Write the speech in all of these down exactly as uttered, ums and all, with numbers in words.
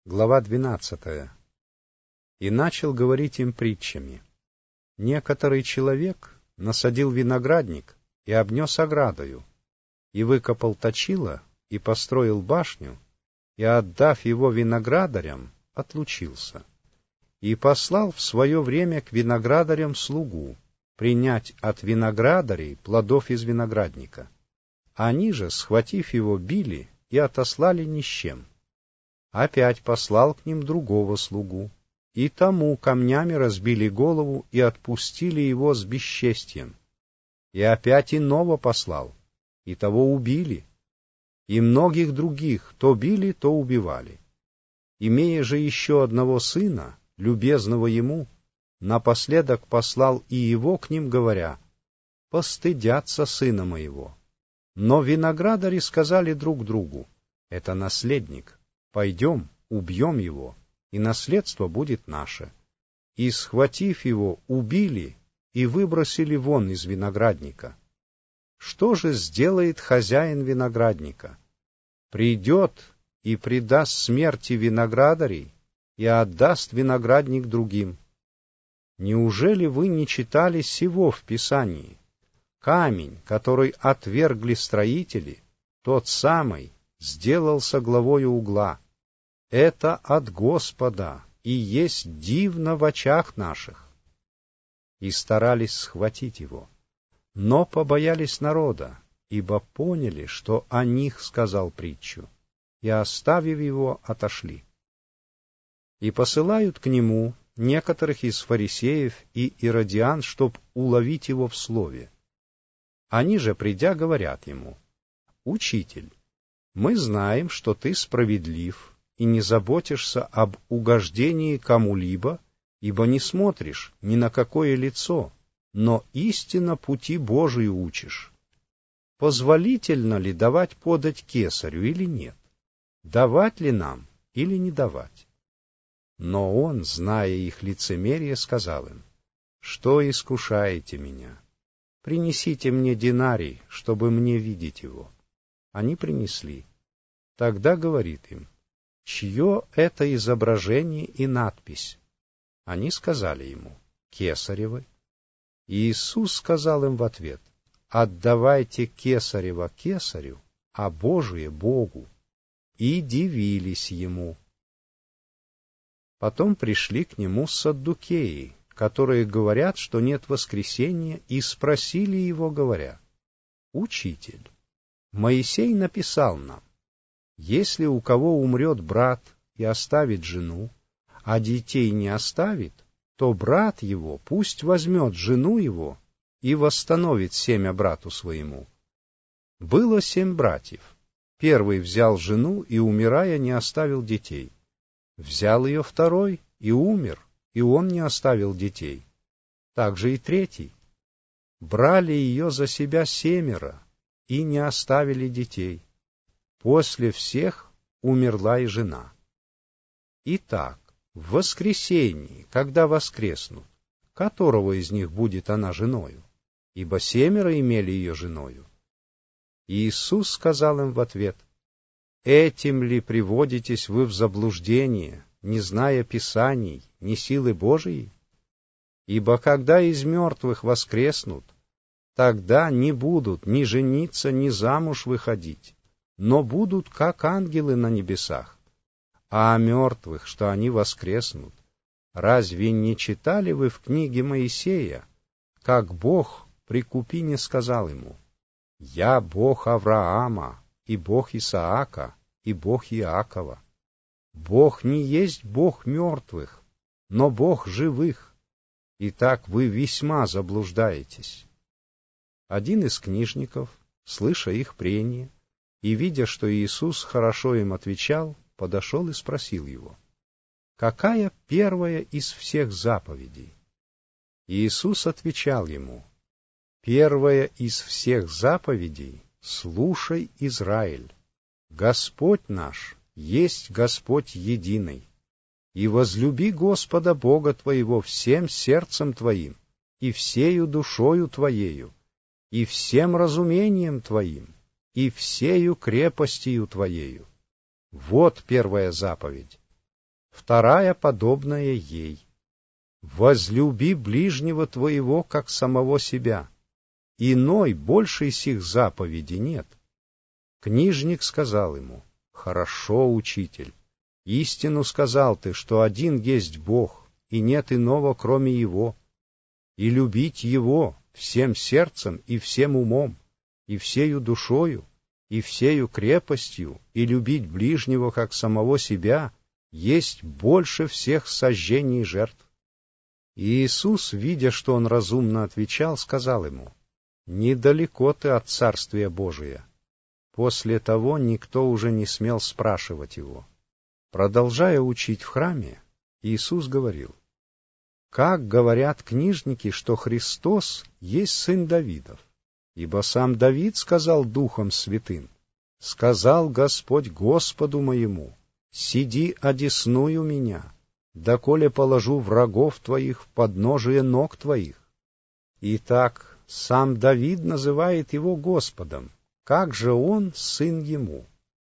Глава двенадцатая. И начал говорить им притчами. Некоторый человек насадил виноградник и обнес оградою, и выкопал точило, и построил башню, и, отдав его виноградарям, отлучился. И послал в свое время к виноградарям слугу принять от виноградарей плодов из виноградника. Они же, схватив его, били и отослали ни с чем. Опять послал к ним другого слугу, и тому камнями разбили голову и отпустили его с бесчестием. И опять иного послал, и того убили, и многих других то били, то убивали. Имея же еще одного сына, любезного ему, напоследок послал и его к ним, говоря: «Постыдятся сына моего». Но виноградари сказали друг другу: «Это наследник, пойдем, убьем его, и наследство будет наше». И, схватив его, убили и выбросили вон из виноградника. Что же сделает хозяин виноградника? Придет и предаст смерти виноградарей, и отдаст виноградник другим. Неужели вы не читали сего в Писании? Камень, который отвергли строители, тот самый, сделался главою угла. Это от Господа, и есть дивно в очах наших. И старались схватить его, но побоялись народа, ибо поняли, что о них сказал притчу, и, оставив его, отошли. И посылают к нему некоторых из фарисеев и иродиан, чтоб уловить его в слове. Они же, придя, говорят ему: «Учитель, мы знаем, что ты справедлив и не заботишься об угождении кому-либо, ибо не смотришь ни на какое лицо, но истинно пути Божии учишь. Позволительно ли давать подать кесарю или нет? Давать ли нам или не давать?» Но он, зная их лицемерие, сказал им: «Что искушаете меня? Принесите мне динарий, чтобы мне видеть его». Они принесли. Тогда говорит им: «Чье это изображение и надпись?» Они сказали ему: «Кесаревы». И Иисус сказал им в ответ: «Отдавайте кесарева кесарю, а Божие Богу». И дивились ему. Потом пришли к нему саддукеи, которые говорят, что нет воскресения, и спросили его, говоря: «Учитель, Моисей написал нам: если у кого умрет брат и оставит жену, а детей не оставит, то брат его пусть возьмет жену его и восстановит семя брату своему. Было семь братьев. Первый взял жену и, умирая, не оставил детей. Взял ее второй и умер, и он не оставил детей. Также и третий. Брали ее за себя семеро и не оставили детей. После всех умерла и жена. Итак, в воскресении, когда воскреснут, которого из них будет она женою? Ибо семеро имели ее женою». И Иисус сказал им в ответ: «Этим ли приводитесь вы в заблуждение, не зная Писаний, ни силы Божией? Ибо когда из мертвых воскреснут, тогда не будут ни жениться, ни замуж выходить, но будут как ангелы на небесах. А о мертвых, что они воскреснут, разве не читали вы в книге Моисея, как Бог при купине сказал ему: «Я Бог Авраама, и Бог Исаака, и Бог Иакова»? Бог не есть Бог мертвых, но Бог живых. Итак, вы весьма заблуждаетесь». Один из книжников, слыша их прения и видя, что Иисус хорошо им отвечал, подошел и спросил его: «Какая первая из всех заповедей?» Иисус отвечал ему: «Первая из всех заповедей — слушай, Израиль, Господь наш есть Господь единый, и возлюби Господа Бога твоего всем сердцем твоим, и всею душою твоею, и всем разумением твоим, и всею крепостью твоею. Вот первая заповедь. вторая подобная ей. Возлюби ближнего твоего, как самого себя. Иной, большей сих заповеди нет. Книжник сказал ему: хорошо, учитель, истину сказал ты, что один есть Бог, и нет иного, кроме Его, и любить Его всем сердцем и всем умом, и всею душою, и всею крепостью, и любить ближнего, как самого себя, есть больше всех сожжений и жертв. И Иисус, видя, что он разумно отвечал, сказал ему: недалеко ты от Царствия Божия. После того никто уже не смел спрашивать его. Продолжая учить в храме, Иисус говорил: как говорят книжники, что Христос есть сын Давидов? Ибо сам Давид сказал Духом Святым: сказал Господь Господу моему: сиди одесную меня, доколе положу врагов твоих в подножие ног твоих. Итак, сам Давид называет его Господом, как же он сын ему?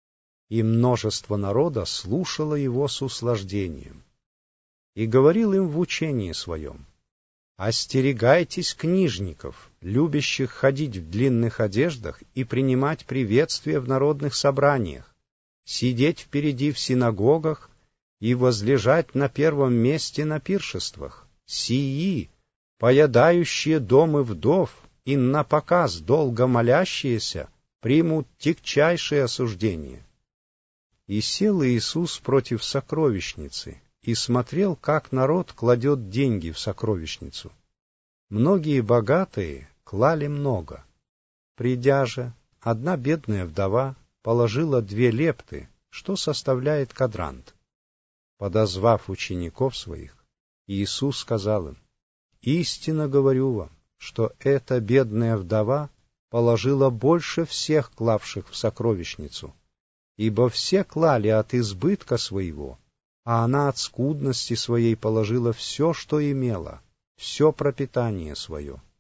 И множество народа слушало его с услаждением. И говорил им в учении своем: остерегайтесь книжников, любящих ходить в длинных одеждах и принимать приветствия в народных собраниях, сидеть впереди в синагогах и возлежать на первом месте на пиршествах, сии, поедающие домы вдов и напоказ долго молящиеся, примут тягчайшее осуждение. И сел Иисус против сокровищницы, и смотрел, как народ кладет деньги в сокровищницу. Многие богатые клали много. Придя же, одна бедная вдова положила две лепты, что составляет квадрант. Подозвав учеников своих, Иисус сказал им: истинно говорю вам, что эта бедная вдова положила больше всех клавших в сокровищницу, ибо все клали от избытка своего, а она от скудности своей положила все, что имела, все пропитание свое.